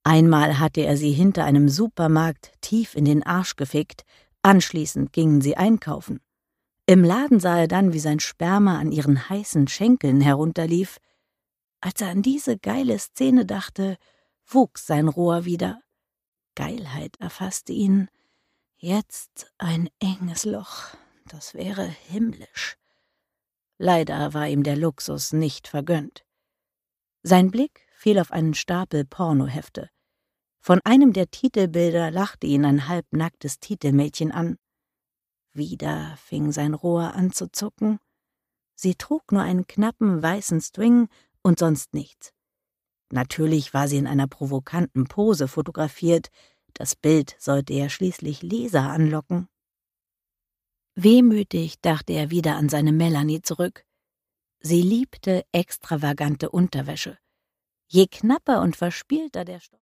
Einmal hatte er sie hinter einem Supermarkt tief in den Arsch gefickt, anschließend gingen sie einkaufen. Im Laden sah er dann, wie sein Sperma an ihren heißen Schenkeln herunterlief. Als er an diese geile Szene dachte, wuchs sein Rohr wieder. Geilheit erfasste ihn. Jetzt ein enges Loch, das wäre himmlisch. Leider war ihm der Luxus nicht vergönnt. Sein Blick fiel auf einen Stapel Pornohefte. Von einem der Titelbilder lachte ihn ein halbnacktes Titelmädchen an. Wieder fing sein Rohr an zu zucken. Sie trug nur einen knappen weißen String und sonst nichts. Natürlich war sie in einer provokanten Pose fotografiert. Das Bild sollte ja schließlich Leser anlocken. Wehmütig dachte er wieder an seine Melanie zurück. Sie liebte extravagante Unterwäsche. Je knapper und verspielter der Stoff